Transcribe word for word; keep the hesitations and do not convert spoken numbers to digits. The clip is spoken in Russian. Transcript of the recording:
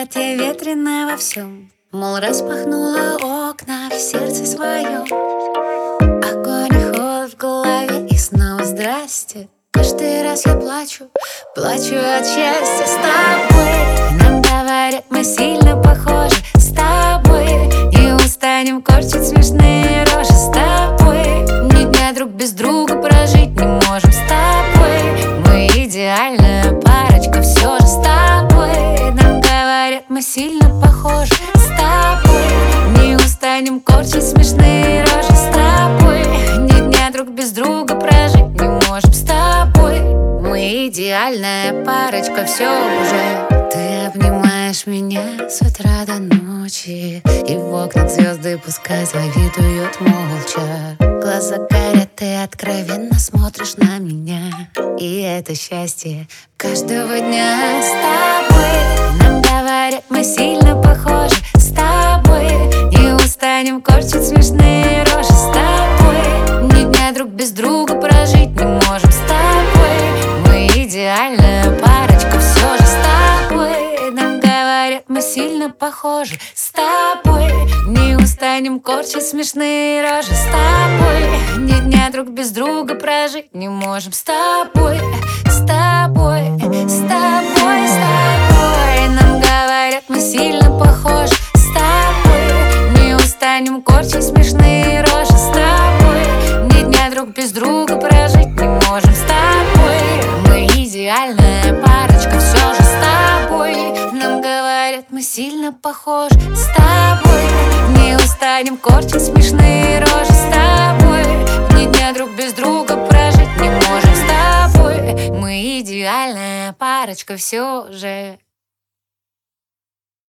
темноте ветрено во всем. Мол, распахнула окна в сердце своем. Огонь и холод в голове, и снова здрасте. Каждый раз я плачу, плачу от счастья с тобой. Нам говорят, мы сильно похожи с тобой. Не устанем корчить смешные рожи с тобой. Ни дня друг без друга прожить не можем с тобой. Мы идеальная парочка все же с тобой. Нам говорят, мы сильно похожи с тобой. Не устанем корчить смешные рожи с тобой. Ни дня друг без друга прожить не можем с тобой. Мы идеальная парочка все уже. Ты обнимаешь меня с утра до ночи, и в окнах звезды пускай завидуют молча. Глаза горят, ты откровенно смотришь на меня, и это счастье каждого дня с тобой. Нам говорят, мы сильно похожи с тобой. Не устанем корчить смешные рожи с тобой. Ни дня друг без друга прожить не можем с тобой. Мы идеальная парочка все же с тобой. Нам говорят, мы сильно похожи с тобой. Не устанем корчить смешные рожи с тобой. Ни дня друг без друга прожить не можем с тобой. С тобой, с тобой, с тобой. Нам говорят, мы сильно похожи с тобой. Не устанем корчить смешные рожи с тобой. Ни дня друг без друга прожить не можем с тобой. Мы идеальная парочка все же с тобой. Нам говорят, мы сильно похожи с тобой. Не устанем корчить смешные рожи с тобой. Ни дня друг без друга прожить не можем с тобой. Мы идеальная парочка все же.